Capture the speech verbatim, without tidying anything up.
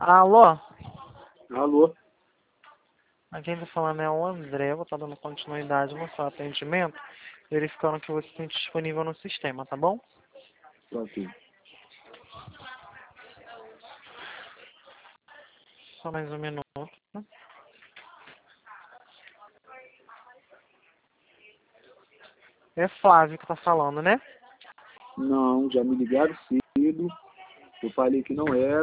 Alô? Alô? Aqui quem tá falando é o André, vou estar dando continuidade no seu atendimento, verificando que você tem disponível no sistema, tá bom? Ok. Só mais um minuto. É Flávio que tá falando, né? Não, já me ligaram cedo. Eu falei que não era.